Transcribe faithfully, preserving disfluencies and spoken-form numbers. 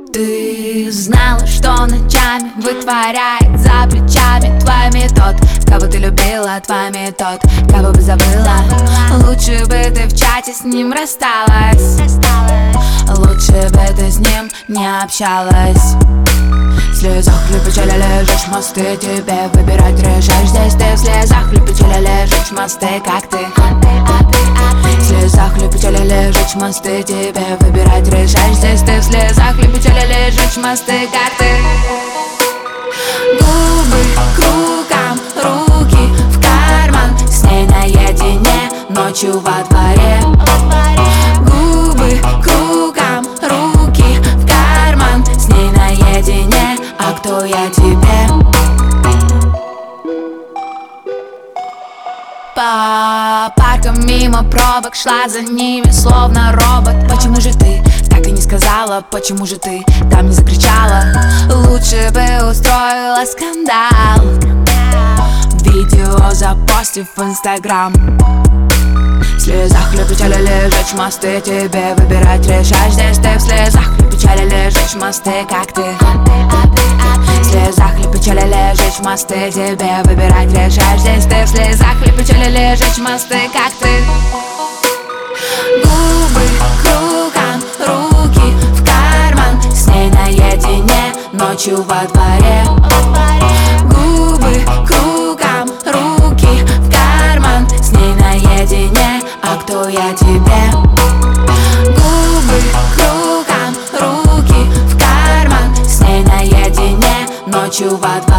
Ты знала, что ночами вытворяет за плечами твоими тот, кого ты любила, твоими тот, кого бы забыла. Лучше бы ты в чате с ним рассталась, лучше бы ты с ним не общалась. В слезах или печали лежишь, мосты тебе выбирать решаешь. Здесь ты в слезах или печали лежишь, мосты как ты. В слезах или печали лежишь, мосты тебе выбирать решаешь. Здесь ты в слезах или печали лежишь, мосты как ты. Губы кругом, руки в карман, с ней наедине ночью во дворе. Губы кругом, руки в карман, с ней наедине. А кто я тебе? По паркам мимо пробок шла за ними, словно робот. Почему же ты так и не сказала? Почему же ты там не закричала? Лучше бы устроила скандал, видео запостив в Инстаграм. В слезах или печали лежишь, мосты тебе выбирать решаешь. Здесь ты в слезах или печали лежишь, мосты как ты. В слезах или печали лежишь, мосты тебе выбирать решаешь. Здесь ты в слезах или печали лежишь, мосты как ты. Губы кругом, руки в карман, с ней наедине ночью во дворе. Губы кругом, руки в карман, с ней наедине. А кто я тебе? Губы кругом, руки в карман, с ней наедине ночью во дворе.